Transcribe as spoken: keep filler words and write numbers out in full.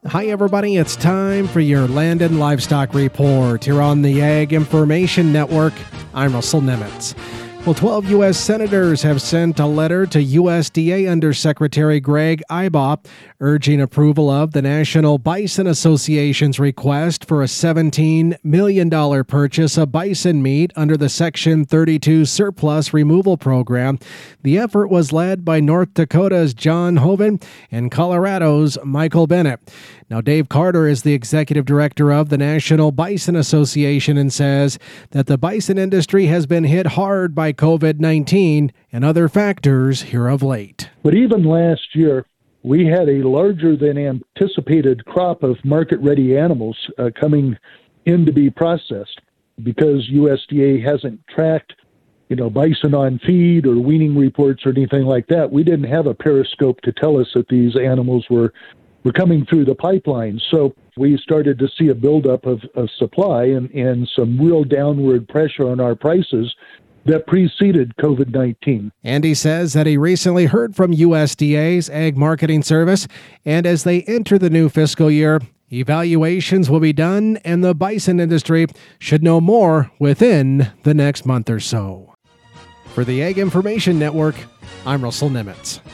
Hi, everybody. It's time for your Land and Livestock Report here on the Ag Information Network. I'm Russell Nemitz. Well, twelve U S senators have sent a letter to U S D A Undersecretary Greg Ibach urging approval of the National Bison Association's request for a seventeen million dollars purchase of bison meat under the Section thirty-two Surplus Removal Program. The effort was led by North Dakota's John Hoeven and Colorado's Michael Bennett. Now, Dave Carter is the executive director of the National Bison Association and says that the bison industry has been hit hard by covid nineteen and other factors here of late. But even last year, we had a larger than anticipated crop of market-ready animals uh, coming in to be processed because U S D A hasn't tracked, you know, bison on feed or weaning reports or anything like that. We didn't have a periscope to tell us that these animals were were coming through the pipeline. So we started to see a buildup of, of supply and, and some real downward pressure on our prices that preceded covid nineteen. And he says that he recently heard from U S D A's Ag Marketing Service, and as they enter the new fiscal year, evaluations will be done and the bison industry should know more within the next month or so. For the Ag Information Network, I'm Russell Nemitz.